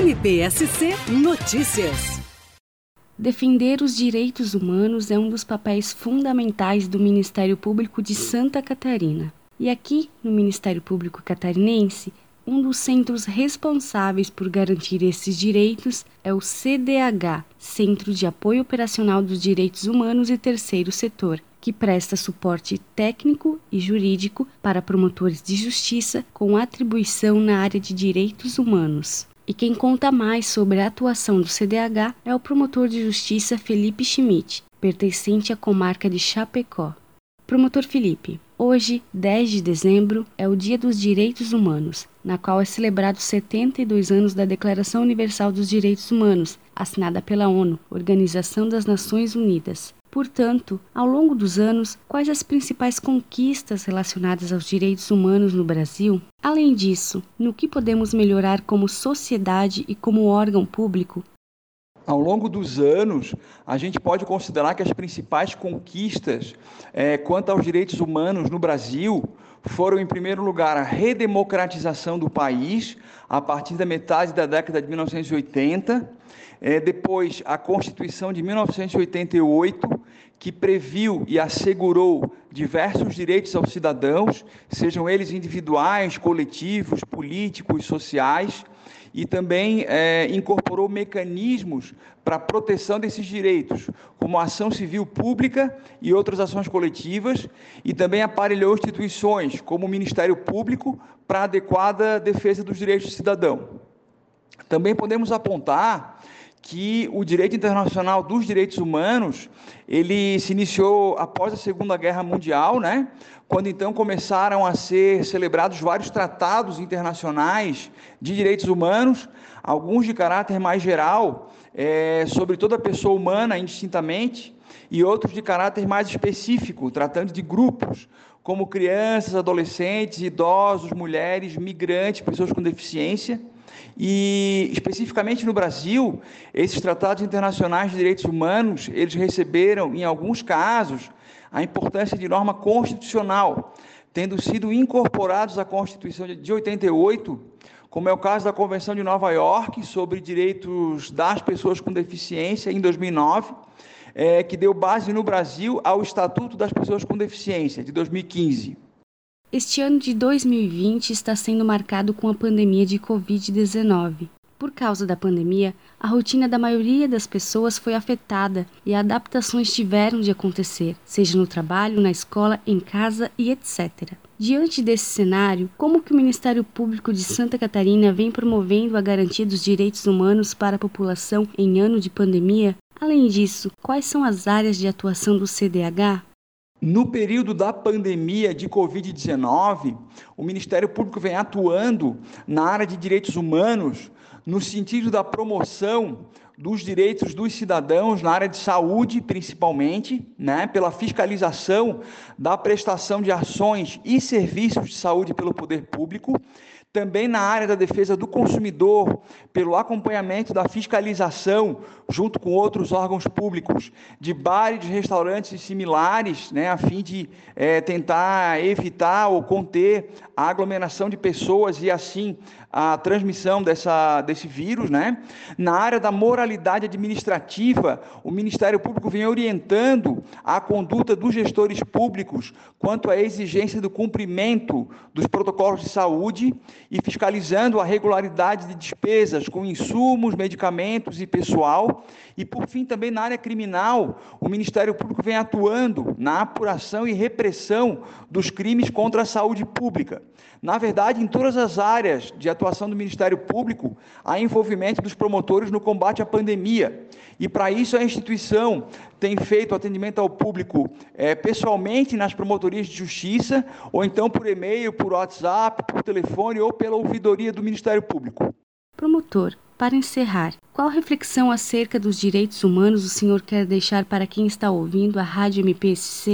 MPSC Notícias. Defender os direitos humanos é um dos papéis fundamentais do Ministério Público de Santa Catarina. E aqui, no Ministério Público Catarinense, um dos centros responsáveis por garantir esses direitos é o CDH, Centro de Apoio Operacional dos Direitos Humanos e Terceiro Setor, que presta suporte técnico e jurídico para promotores de justiça com atribuição na área de direitos humanos. E quem conta mais sobre a atuação do CDH é o promotor de justiça Felipe Schmidt, pertencente à comarca de Chapecó. Promotor Felipe, hoje, 10 de dezembro, é o Dia dos Direitos Humanos, na qual é celebrado 72 anos da Declaração Universal dos Direitos Humanos, assinada pela ONU, Organização das Nações Unidas. Portanto, ao longo dos anos, quais as principais conquistas relacionadas aos direitos humanos no Brasil? Além disso, no que podemos melhorar como sociedade e como órgão público? Ao longo dos anos, a gente pode considerar que as principais conquistas quanto aos direitos humanos no Brasil foram, em primeiro lugar, a redemocratização do país, a partir da metade da década de 1980, depois a Constituição de 1988, que previu e assegurou diversos direitos aos cidadãos, sejam eles individuais, coletivos, políticos, sociais, e também incorporou mecanismos para a proteção desses direitos, como a ação civil pública e outras ações coletivas, e também aparelhou instituições, como o Ministério Público, para a adequada defesa dos direitos do cidadão. Também podemos apontar que o direito internacional dos direitos humanos, ele se iniciou após a Segunda Guerra Mundial, quando então começaram a ser celebrados vários tratados internacionais de direitos humanos, alguns de caráter mais geral, sobre toda a pessoa humana indistintamente, e outros de caráter mais específico, tratando de grupos, como crianças, adolescentes, idosos, mulheres, migrantes, pessoas com deficiência. E, especificamente no Brasil, esses tratados internacionais de direitos humanos, eles receberam, em alguns casos, a importância de norma constitucional, tendo sido incorporados à Constituição de 88, como é o caso da Convenção de Nova York sobre direitos das pessoas com deficiência, em 2009, que deu base no Brasil ao Estatuto das Pessoas com Deficiência, de 2015. Este ano de 2020 está sendo marcado com a pandemia de Covid-19. Por causa da pandemia, a rotina da maioria das pessoas foi afetada e adaptações tiveram de acontecer, seja no trabalho, na escola, em casa e etc. Diante desse cenário, como que o Ministério Público de Santa Catarina vem promovendo a garantia dos direitos humanos para a população em ano de pandemia? Além disso, quais são as áreas de atuação do CDH? No período da pandemia de Covid-19, o Ministério Público vem atuando na área de direitos humanos, no sentido da promoção dos direitos dos cidadãos na área de saúde, principalmente, pela fiscalização da prestação de ações e serviços de saúde pelo poder público, também na área da defesa do consumidor, pelo acompanhamento da fiscalização, junto com outros órgãos públicos, de bares, restaurantes e similares, a fim de tentar evitar ou conter a aglomeração de pessoas e, assim, a transmissão desse vírus. Na área da moralidade administrativa, o Ministério Público vem orientando a conduta dos gestores públicos quanto à exigência do cumprimento dos protocolos de saúde e fiscalizando a regularidade de despesas com insumos, medicamentos e pessoal. E, por fim, também na área criminal, o Ministério Público vem atuando na apuração e repressão dos crimes contra a saúde pública. Na verdade, em todas as áreas de atuação do Ministério Público, há envolvimento dos promotores no combate à pandemia. E, para isso, a instituição tem feito atendimento ao público pessoalmente nas promotorias de justiça, ou então por e-mail, por WhatsApp, por telefone ou pela ouvidoria do Ministério Público. Promotor, para encerrar, qual reflexão acerca dos direitos humanos o senhor quer deixar para quem está ouvindo a Rádio MPSC?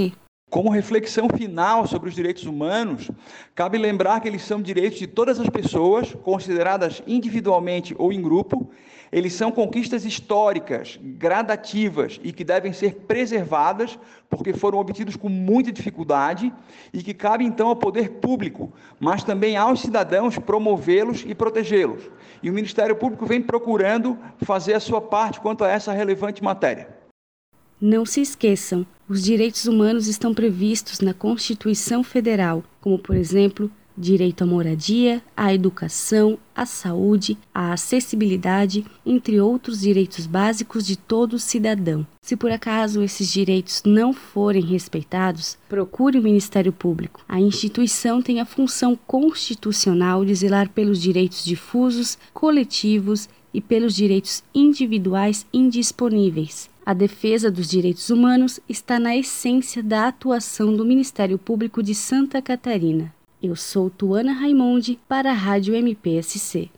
Como reflexão final sobre os direitos humanos, cabe lembrar que eles são direitos de todas as pessoas, consideradas individualmente ou em grupo. Eles são conquistas históricas, gradativas e que devem ser preservadas, porque foram obtidos com muita dificuldade e que cabe então ao poder público, mas também aos cidadãos promovê-los e protegê-los. E o Ministério Público vem procurando fazer a sua parte quanto a essa relevante matéria. Não se esqueçam, os direitos humanos estão previstos na Constituição Federal, como, por exemplo, direito à moradia, à educação, à saúde, à acessibilidade, entre outros direitos básicos de todo cidadão. Se por acaso esses direitos não forem respeitados, procure o Ministério Público. A instituição tem a função constitucional de zelar pelos direitos difusos, coletivos e pelos direitos individuais indisponíveis. A defesa dos direitos humanos está na essência da atuação do Ministério Público de Santa Catarina. Eu sou Tuana Raimonde para a Rádio MPSC.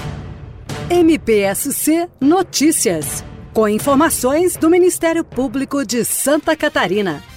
MPSC Notícias, com informações do Ministério Público de Santa Catarina.